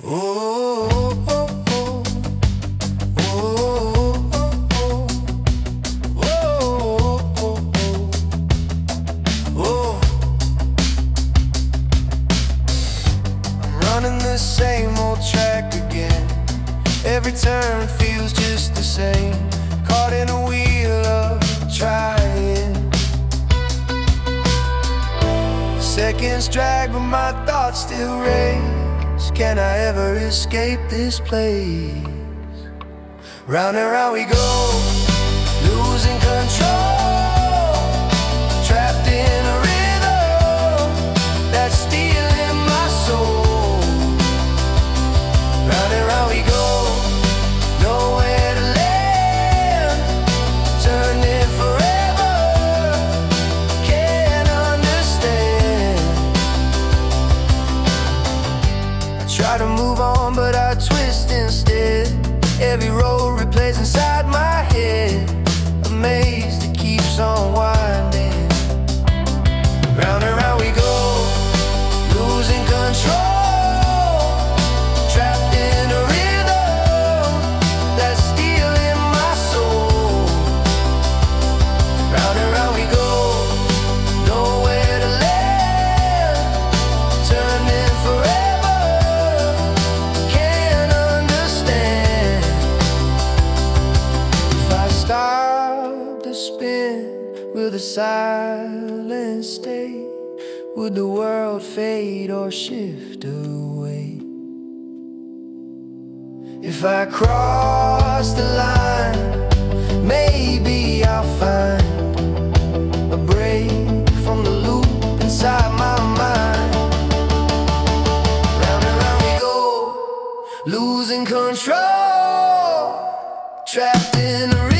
Oh, oh, oh, oh, oh, oh, oh, oh. I'm running the same old track again. Every turn feels just the same. Caught in a wheel of trying. Seconds drag, but my thoughts still race. Can I ever escape this place? Round and round we go, losing control, trapped in a rhythm that's stealing my soul. Round and round we go, nowhere to land, turning forever, can't understand. I try to move on, but I twist instead. Every road replays inside my head, a maze that keeps on winding. Round and round we go, losing control, trapped in a rhythm that's stealing my soul. Round and round we go, nowhere to land, turning forever, can't understand. If I stop to spin, will the silence stay? Would the world fade or shift away? If I cross the line, maybe I'll find a break from the loop inside my mind. Round and round we go, losing control, trapped in a